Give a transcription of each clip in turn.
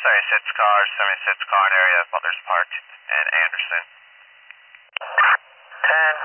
76 cars, 76 car area of Butler's Park and Anderson. 10.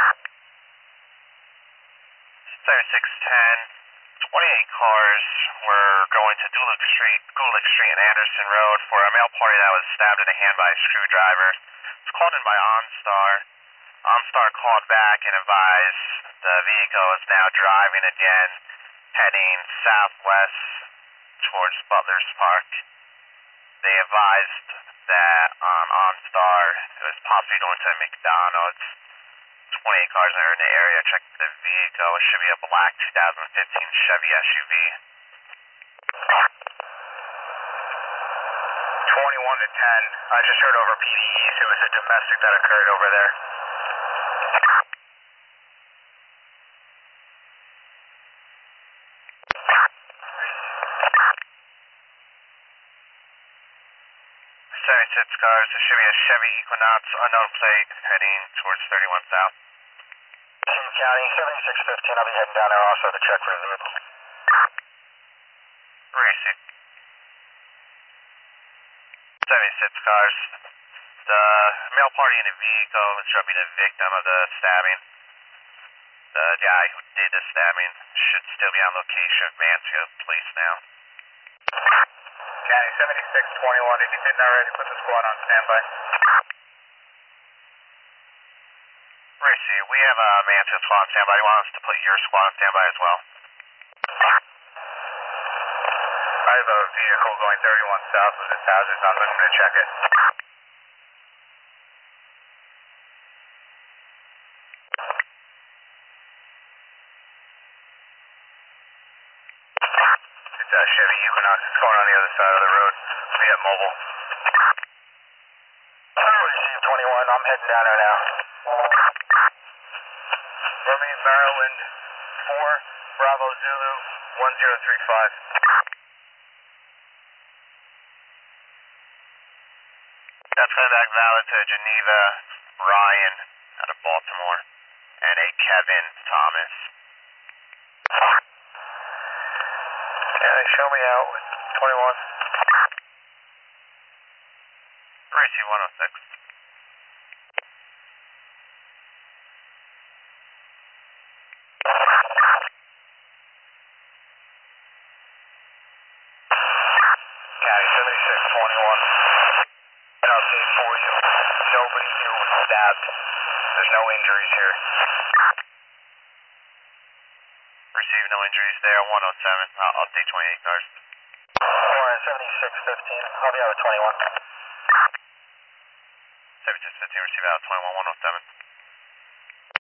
7610. 28 cars were going to Gulick Street and Anderson Road for a male party that was stabbed in the hand by a screwdriver. It was called in by OnStar. OnStar called back and advised the vehicle is now driving again, heading southwest towards Butler's Park. They advised that on OnStar it was possibly going to McDonald's. 28 cars that are in the area. Check the vehicle. It should be a black 2015 Chevy SUV. 21 to 10. I just heard over PDEs. It was a domestic that occurred over there. Six cars. There should be a Chevy Equinox, unknown plate, heading towards 31 South. King County, 7615. I'll be heading down there also to check for the vehicle. Racing. 76 cars. The male party in the vehicle was to be the victim of the stabbing. The guy who did the stabbing should still be on location. Mansfield Police now. County 7621, if you didn't already, put the squad on standby. Racy, we have a Mansfield squad on standby. You want us to put your squad on standby as well? I have a vehicle going 31 south with its hazards on, but I'm going to check it. It's a Chevy Equinox. It's going on the other side of the road. We have mobile. Receive 21. I'm heading down there now. Birmingham, Maryland, 4, Bravo Zulu, 1035. That's coming back valid to Geneva, Ryan out of Baltimore, and a Kevin Thomas. Can they show me out with 21? Racy 106. County 7621. An update for you. Nobody here was stabbed. There's no injuries here. Receive no injuries there, 107. Update 28 cars. 7615. I'll be out with 21. 7615, receive out 21, 107.